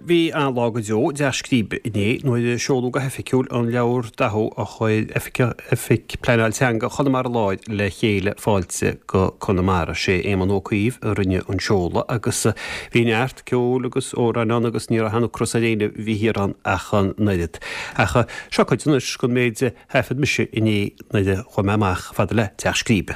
Bhí an lága deo de scríbe iné nó de seolúga heficiúil an leabhar dathó a chuid efic pleanáil teanga chunamara láid le chéile fáilte go chunamara sé éman ócaíomh a rinne an seola agus bhí neart ceol agus óran agus ní a hanú crosadéine bhí hir an achan naidid. Acha seochaidúnas gon méide hefad mise iné naide chumeach fada le te scríbe.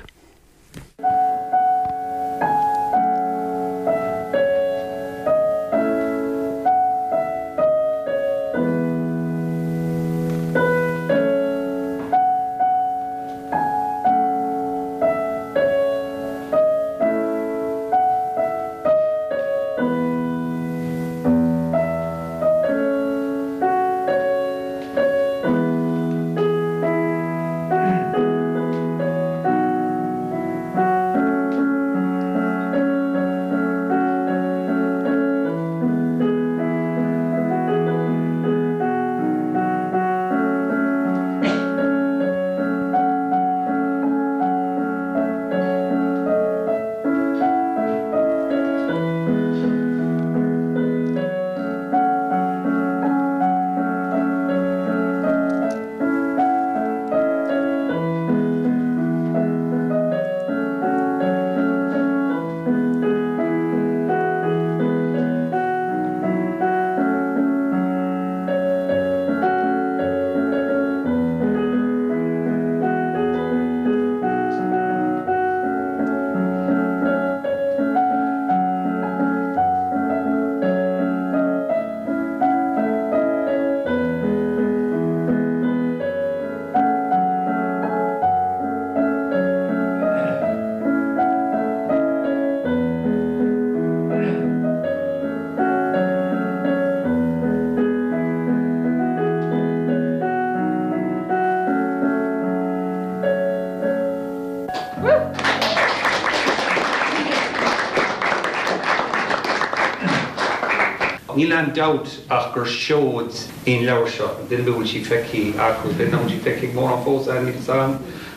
Níl an doubt ach gur seod in leabhar seo, den bhfuil sí feici acu, den bhfuil sí feici mór an fós an níl sam,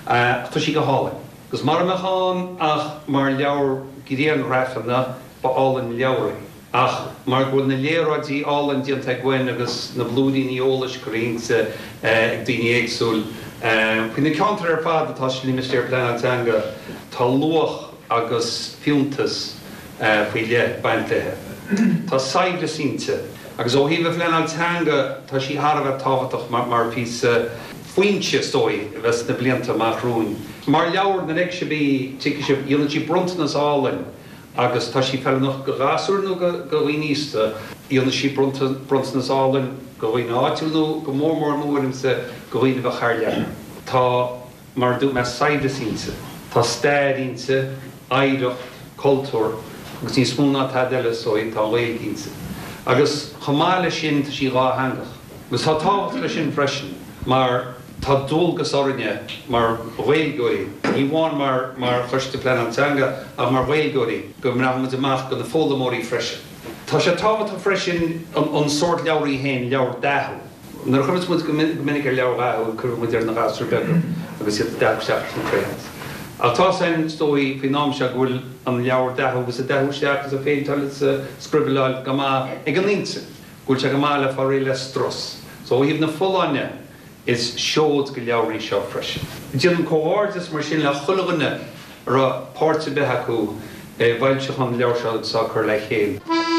tá sí go hála. Gus mar meáin ach mar leabhar gidéan rafanna ba álan leabhar. Ach mar bhfuil na léradí álan dianta gwen agus na blúdaí ní ólas corínsa ag daoine éagsúil. Pí na ceantar ar fad atá sí Ministéir Pleanáil Teanga tá luach agus fiúntas faoi le baintethe. Tá saibhre sínte, agus ó híomh Pleanáil Teanga tá sí tharbh táhaach mar pís faointe stói bheits na blianta marrún. Mar leabhar na ag se bí dhéanann sí bruntanas álainn, agus tá sí fellnach go gasúrnú go bhínísta, dhéanann sí bruntanas álainn go bhí áitiúnú go mór mórimsa go bhíine bheith charleanna. Tá mar dú me saibhre sínte, tá stairínte, aireacht, cultúr, agus ní smúna tá deile sóid tá bhilgínsa. Agus chamáile sin tá sí rá hangach. Gus tá táhacht le sin freisin, mar tá dulgus orine mar bhilgóí. Ní bháin mar chuiste Pleanáil Teanga a mar bhilgóí go mnahamid amach go na fólamóí freisin. Tá sé táhacht freisin an sort leabharí hain leabhar dathú. Nar chumas mu go minic ar leabhar dathú chur mu ar na gasú begur agus iad dathúisteach an créas. Atá san stói fí nám se bhfuil an leabhar dathú agus a dathúisteach a féin tal scribbleáil go má ag an líntse, bhfuil se go má le far le stros. So híomh na fullaine is seod go leabharí seo freisin. Díanam comhhartas mar sin le chulaganna ar a páirte bethe acu bhailteach an leabhar seo chur le chéal.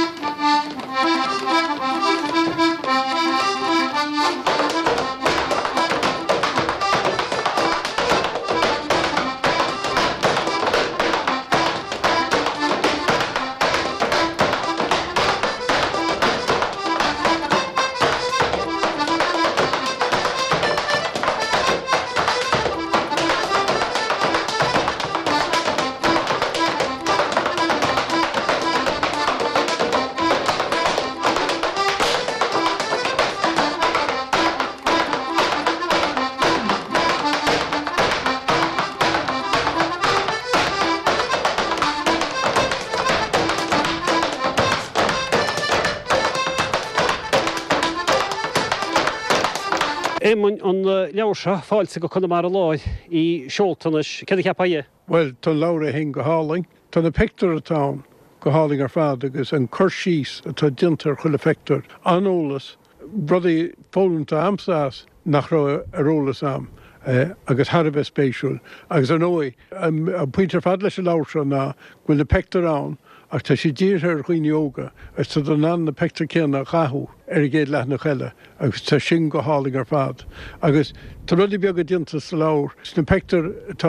Éman an leabhar seo fáilte go chunamara láid í seoltanas, cad ceappa é? Well, tá leabhar hin go hálainn, tá na picture atá go háling ar fad agus an chur síos atá dintar chuile fector anolalas rudí fólanta amsás nach ra arólas am. Agus Harbh spéisiúil, agus an ói an puintear fad leis láir ná bhfuil na pectar ann ach tá sé ddír chuoine óga agus tá don an na pectar céanna chathú ar géad leith na cheile agus tá sin go háling ar fad. Agus tá rudí beag a dinta sa láir na pectar atá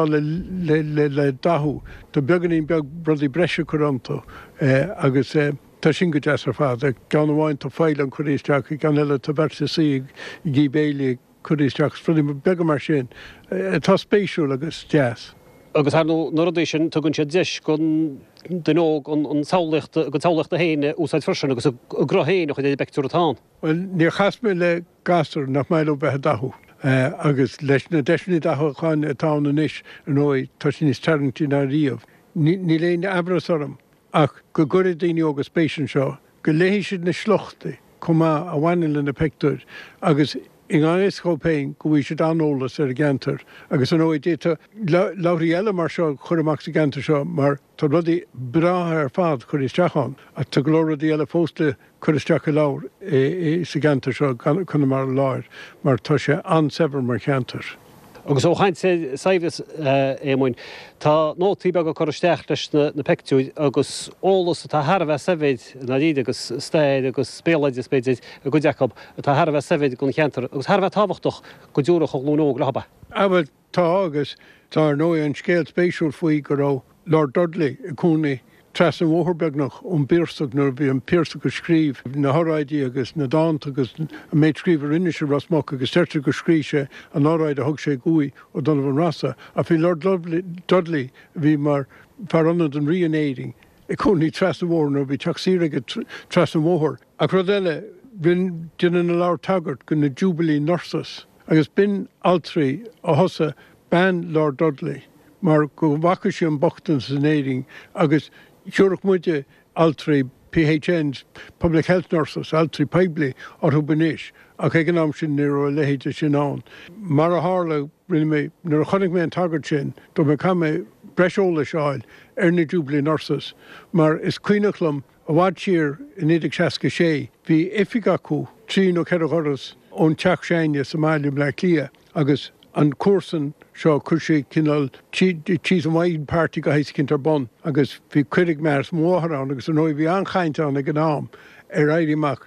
le dathú, tá beganín beag rudí breise chuanta agus tá sin go deas ar fad a gan bháin tá fáil an choréisteach gan eile tá bhar sí gí béla chuisteach frudí bega mar sin tá spéisiú agus jazz. Agus nóéis sin tugann sé deis gon den óg an sálacht a héine úsáid frisin agus grohéine chu é beú atá. Well níor chasmé le gasar nach mé bethe dathú. Agus leis na deisna dathchaáin atá na níis an óid tá sin is tarintí na riamh. Ní léon abrasarm ach go gurí daoine agus spéisian seo, go léhéisiid na slochtaí cumá a bhhaine le na pectúir agus in áis chopéin go bhí sé anolalas ar a gentar, agus an óid déta labhraí eile mar seo chur amach sa gentar seo, mar tá rudí bratha ar fad chur isteachán a tá glóradí eile fósta chur isteach láir sa gentar seo chuna mar láir, mar tá sé ansebhar mar cheantar. Agus ó chaint sé saimhas émoin, tá nótaí beag go choristeach leis na pectúid agus ólas tá Harbh savid na díad agus stéid agus spéalaid spéidir a go Jacob tá Harbh savid gon cheantar, agus Harbh táhachtach go dúra cho lúnóg lehaba. Aber tá agus tá nó an scéal spéisiúil faoi go rá Lord Dudley a cúnaí tras an bhthbeagnach bírsach nar bhí an pírsach go scríb na thoráidí agus na dáanta agus a méid scríbhar inise rasmach agus teirte go scríise an áráid a thug sé gúi ó Donovan Rossa a bhí Lord Dudley bhí mar farannad an rianéing i cúnaí tras an bhór nó bhí teach síige tras an bhór. A chud eile bhín duine na lár tagart go na Jubilee Nurses agus bin altraí a thosa ban Lord Dudley mar go bhacha sé an bochtan san éing agus Siúrach muide altraí PHNs, Public Health Nurses, altraí peibli orthu banis, ach ag an am sin ní ra lehéide sin án. Mar a hála rinne mé, nar a chonig mé an tagart sin, do me cha mé breisióla seáil na Jubilee Nurses, mar is cuineachlam a bhhaid siar in 1966, bhí ifigacu trí nó ceir choras ón teach séine sa máilium le clia, agus an cuasan seo chuir sé cinál tí an mhaid pártaí go hééis cinntar bon, agus bhí cuidig mers mórán agus an óid bhí anchainte an ag an am ar éidirach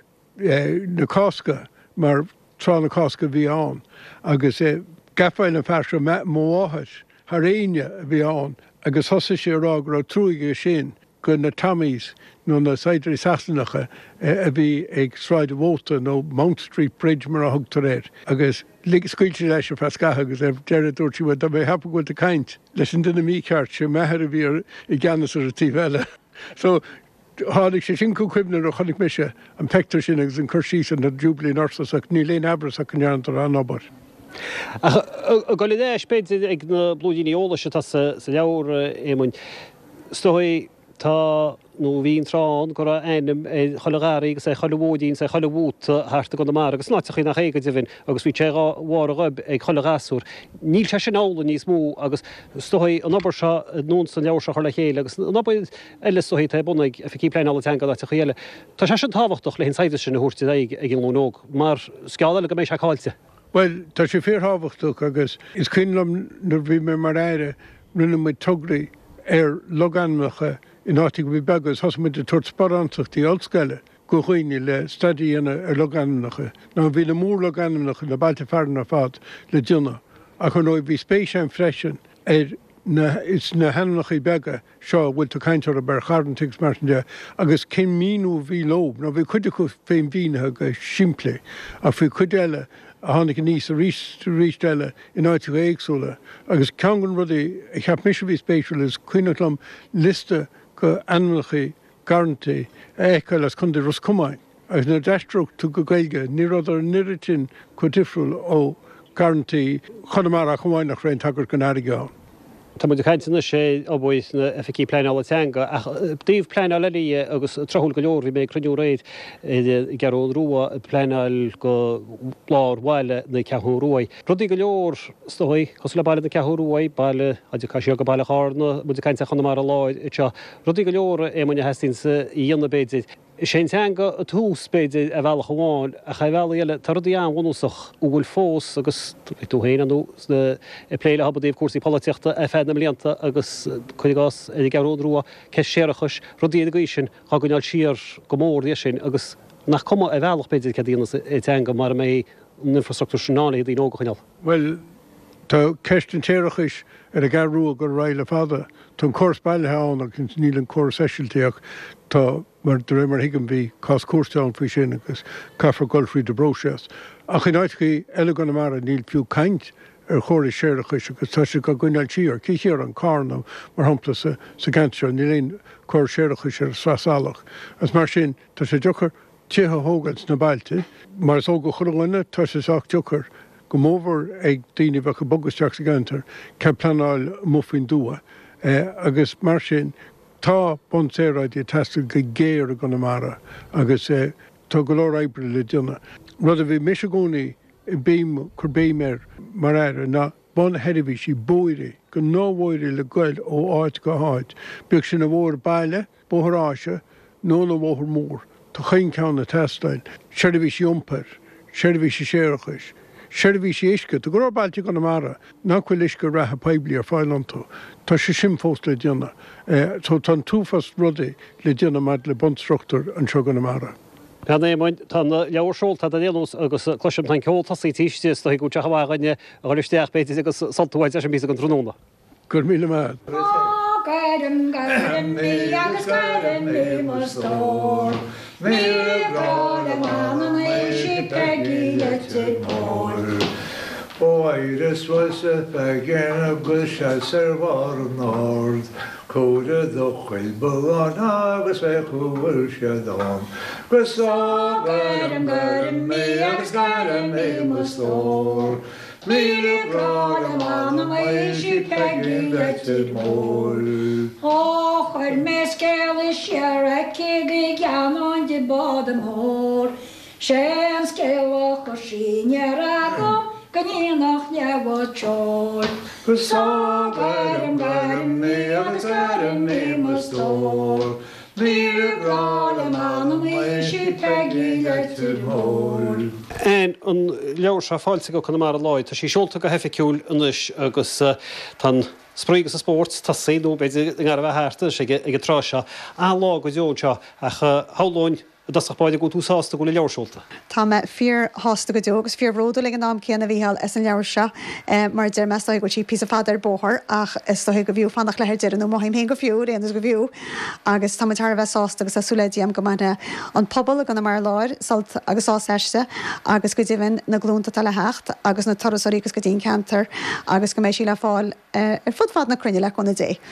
na cosca mar trá na cosca bhí an, agus gafail na fearsre móthais th réine a bhí an, agus thosa sé rá go trúige sin go na Tommys nó na Saidirí Sasanacha a bhí ag sráid bhóta nó Mount Street Bridge mar a thugtar réir. Agus scuilte leis ar fescatha agus dead dúirtí bhfuil mé hapa goil a caint leis an duine míceart sé methir a bhí i gceannas ar a tíh eile. So hánig sé sin cuimnar ó chonig meise an pectar sin agus an chuirsí an na Jubilee Nurses ach ní léon abras ach an neantar an obair. Go le spéid ag na blúdíní óla se tá sa leabhar émoin. Stoí tá nó bhíon trán go einnim cholegáí agus é chohódín sé chohút háta go mar, agus náte chu nach éige bhín agus bhí té bhhar rub ag cholegáú. Níl se sin ála níos mú agus stoí an obair se nó san leabhar se chola chéile, agus an obaid eile stoí tá bunaigh a ficí plein ála teanga a chéile. Tá se sin táhachtach le hén saide sin na húirtí ag an lónóg, mar sceála go mééis se cháilte. Well, tá sé feartháhachtach agus is cinlam nar bhí mé mar éire rinne mu tugraí ar loganmacha in áiti go bhí begus thosamid de tuairt sparantachtaí olscaile go chuoine le stadaíana ar logannacha. Ná bhí le mór logannacha le bailte fearna fad le duna. A chun óid bhí spéisian freisin ar is na hennachaí bega seo bhfuil tú caiintear a bar charntigs mar agus cin míú bhí lob, ná bhí chuide chu féin bhínethe go siimplé a bhí chuid eile a tháinig níos a ríist eile in áitiú éagsúla. Agus ceangan rudí ag cheap mis bhí spéisiúil is cuineachlam liste go anmhachaí garantaí écail as chun de ruscumáin. Agus na deistroch tú go gailge ní rud ar niritin chu difriúil ó garantaí chunamara chumáin nach réon tagart go airige. Tá mu caiintena sé óbhaid na FCí pleála teanga daobh pleáil lí agus trothúil go leor bhí mé cruú réid gearón ruúa pleáil go láirhile na ceúróid. Rudí go leor stoid cos le bailile na ceúróid bailile a caiisi go bailile hána mu caiinte chuna mar a láid seo. Rudí go leor é muna hetín sa dhéanana béidir. sé teanga a túús beidir a bhealach amháin a cha bhela eile tarí an bhúsach bhfuil fós agus tú héanú pléile habdíomh cuasaí políteachta a fena mlíanta agus chuigás i garródrúa ce séarachas rodíad a sin cha goneil siar go mór dhé sin agus nach cuma a bhealach beidir ce dtíana i teanga mar mé infrastructúrnála í nóga chuineal. Well, tá ceistin téirechas ar a garrú gur raile fada tún cós bailtheán ag níl an cós eisiilteach tá mar de réimar higan bhí cás cuasteán faoi sin agus caafar golfrí de broseas. A chu náidchaí eile gan mar a níl fiú caint ar chóirí séirechas agus tá go gúneil tíar cíchéar an cána mar hampla sa ganseir níléon cóir séirechas ar srásálaach. As mar sin tá sé dúchar títhe hógans na bailte, mar is óga churglainne tá sé seach dúchar go mómhar ag daoine bhecha bogusteach sa gantar ce planáil muffin dua. Agus mar sin tá bonséráid i testa go géir a gona mara agus tá go leir ébre le duna. Rud a bhí mis gúnaí i bím chur béimir mar éire na bon heirihí sí bóire go nóhhaire le goil ó áit go háid. Beag sin a bhór baile, bóthráise, nó na bhóthar mór. Tá chéin ceann na testáin, seirbhí sí iompar, seirbhí sí séirechas. Seirbhí sé isce, tá go bailte go na mara, nachfuil isce ratha peibli ar fáilantó, tá sé sin fós le dionna. Tá tá túfas rudaí le dionna mar le bonstruchtúr an seo go na mara. Tá leabharsúil tá déanús agus cluisiim tan ceoltasí tíiste tá go tehaáine a gáilisteach béidir agus saltúhaid sem bí an tróna. Gur míle mead. Garum mí agus garum mí mar stór. Mí brád man sí pegí le mór. Iris was a begin a gusha servar nord. Códa dúchail buán agus bheith chuhfuil siadán. Gusá garum mí agus garum mí mar stór. Mí brád man sí pegí le mór. Chuir mé scéala siar a cégaí ceanán de bad an mór. sé an scéalach go sínear agam Ganínach nebhad teir. Gusá garum mí agus garum mí mar stór. Mí brád man sí pegí le mór. An leabhar se fáilte go chuna mar a láid, tá sí seolta go heficciúil inis agus tan sprígus a sport tá séú beidir gar bheith háirta sé ag trá seo á lá go deol seo a háláin dasach báide go túsásta go le leabharsúlta. Tá me fear hásta go deogus fear róda le an nám céanna bhíhall is an leabhar se mar deir measta go sí pí a fadar bóthir ach is go bhíú fannach leir deanú mhaim hé go fiú réanas go bhíú agus tá tar bheith sásta agus asúlédíam go mana an pobl gan mar láir salt agus áiste agus go dtíhann na glúnta tal le hecht agus na torasarígus go dtíon cantar agus go mééis sí le fáil ar fudfad na crunne le chuna dé.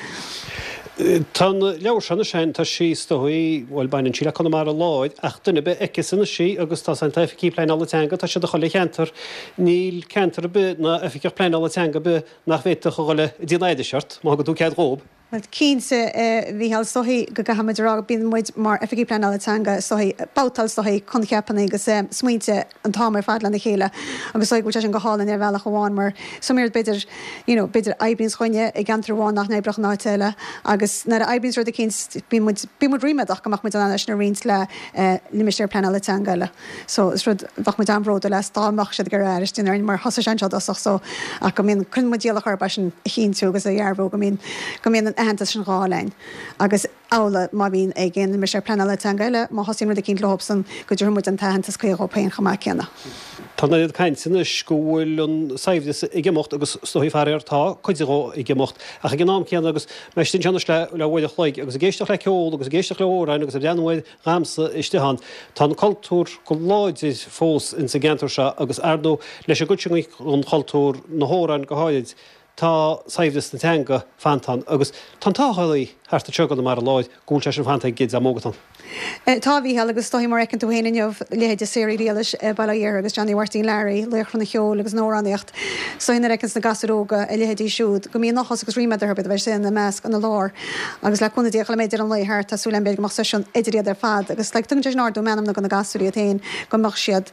Tá leabhar sena sin tá sí stoí bhfuil bain síle chuna mar a láid ach duna be eice sanna sí agus tá an FCí pleála teanga tá sé do chola cheantar níl ceantar be na FCí pleála teanga be nach bhéta go goile dínaide seart má go dú cead rób. Cínsa bhíhall soí go gahamrá bíon muid mar FCí pleála teanga soí bátal soí chun cheapanna agus smuointe an támar fadlan na chéile agus go an go hálan ar bhealach bháin mar somíir beidir beidir aibíns chuine i gantarháin nach nebrach náteile agus na aibíns ru bí mu riimeach goach mu an na rins le limisteir pleála teangaile. So is rud bach mu amróda le táach se gur airtín ar mar hosa seach so a go mín chun modíalach ar sin chinú agus a dhearbh go mín an sin rálein agus ála má bhín ag gin me sé pleála teangaile má hosíim a cinn lobsan go dúrmid an tahananta chuopéin chamá ceanna. Tá iad caiint sinna scúil an saimhde ige mocht agus stoí feartá chuidirá ige mocht a gin nám cean agus meistin teanna le bhile chláig agus géisteach le ceol agus géisteach le óráin agus a deanhid ramsa istehan. Tá cultúr go láid fós in sa gentar se agus ardó leis a goting an cultúr na hóráin go háid tá saimhdas na teanga fantan agus tantáchaí harta tegad mar láid gúil se fanta gid a mógatan. Tá bhí agus tá mar ecinn tú héanamh léide séí réalis bailíar agus Johnny Martin Larry lechan na cheol agus nóraníocht. So hina recinn na gasróga a lehédí siúd, go mí nachchas agus rímeidir bit bheith sin na measc an na lár, agus le chuna díocha méidir an léthir tá súla beag mar sesiún idiríad ar fad, agus le tungte náú menam na go na gasúí a tain go mar siad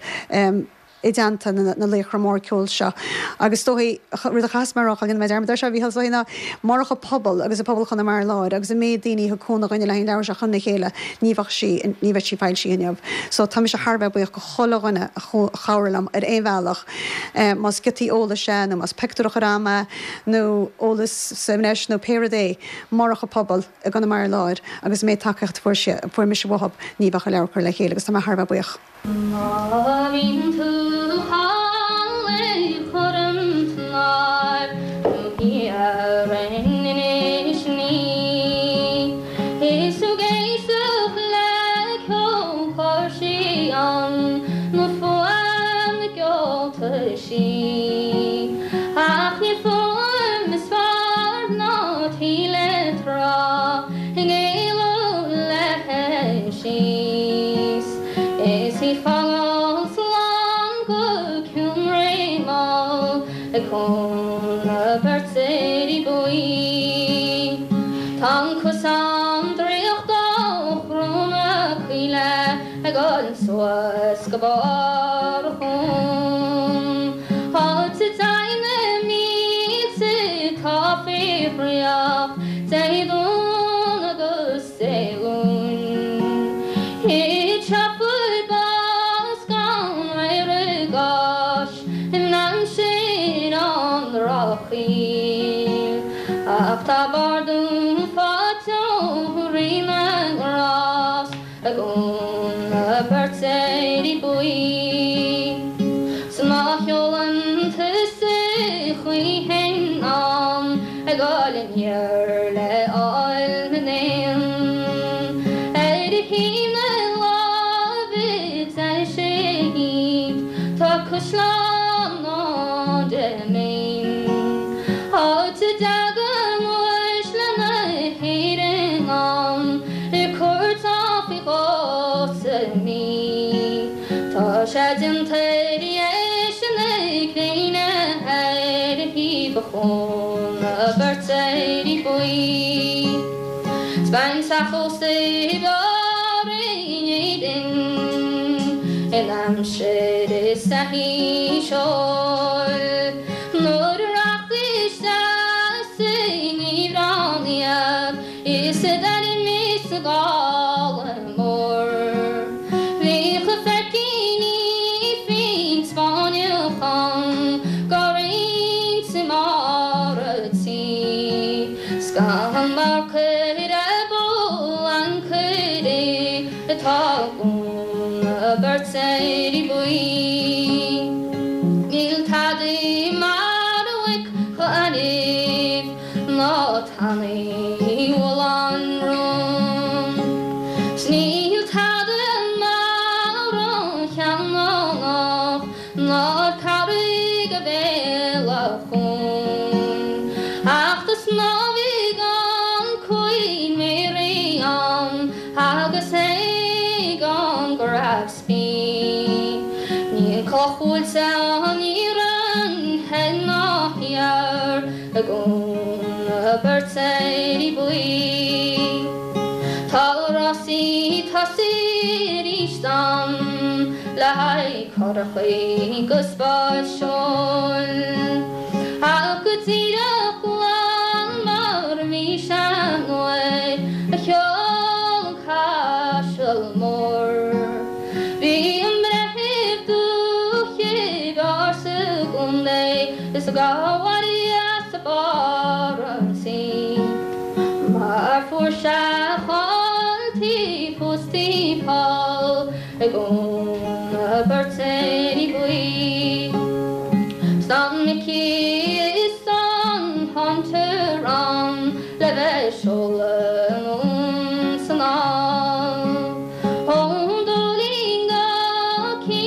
I deanta na léchar mór ceol seo. Agus tóí ru a chasmarach a gin méid armdar se bhíhall soina marcha pobl agus a pobl chuna mar láir, agus a mé daoine chu cóna goine lein leir a chuna chéile níhah sí níbheith sí fáil síineh. So tá se Harbeh buoch go cholaghine a chairlam ar éhheach mas gití óla sé nó mas pectorach rama nó ólas semnéis nó péradé marcha pobl a gona mar láir, agus mé takecht fuair mis bhhab níbach a leirchar le chéile agus tá Harbeh buoch.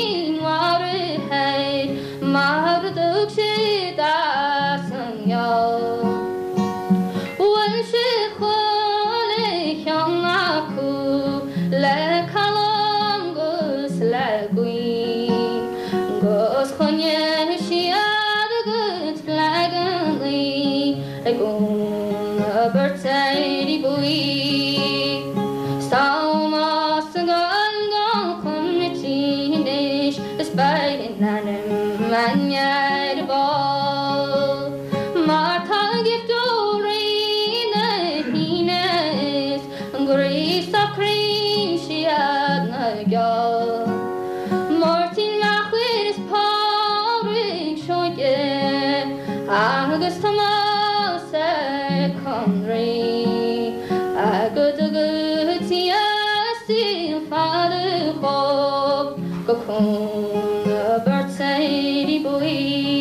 Marduk shida sang yo chunne siad a good flagganly ag a birthday bui Salmas a gal chunne tinis is by nanim manyad ball Martha gift orina hines Grace a cream siad na gal Martin Machwis Parig Shoye Agus Thomas Conry a good tia Father Bob Gokun a birthday boy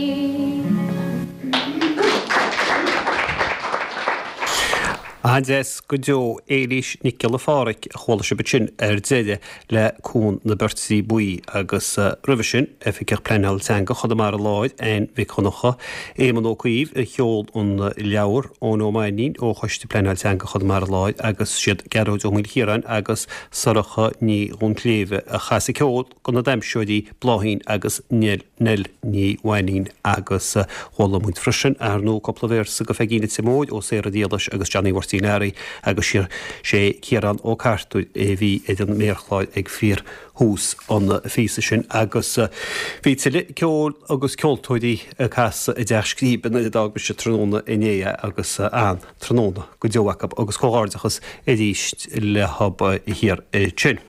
Andes go deo éiris Nicol Fáric chóla se betin déide le cún na birthday buí agus rivisin efficeach pleanal teanga chud mar láid ein bhí chunacha éman ó cuíomh a cheol ón leabhar ón ómáinín ó chuiste pleanal teanga chud mar láid agus siad geróid ó mil híran agus saracha ní ón léve a chasa ceol go na daimseoidí bláhín agus nel ní bhainín agus chóla muid frisin ar nó coppla versa go fegíine simóid ó séra díalas agus Johnny Wortí Nari agus sé chéran ó cartú bhí idir méorchláid ag fír hús an físa sin agus bhí ceol agus ceoltóidí a casa i d deiscríban i dag be se tróna iné agus an tróna go deohacha agus cóáirdachas i ddíist le hab hir sin.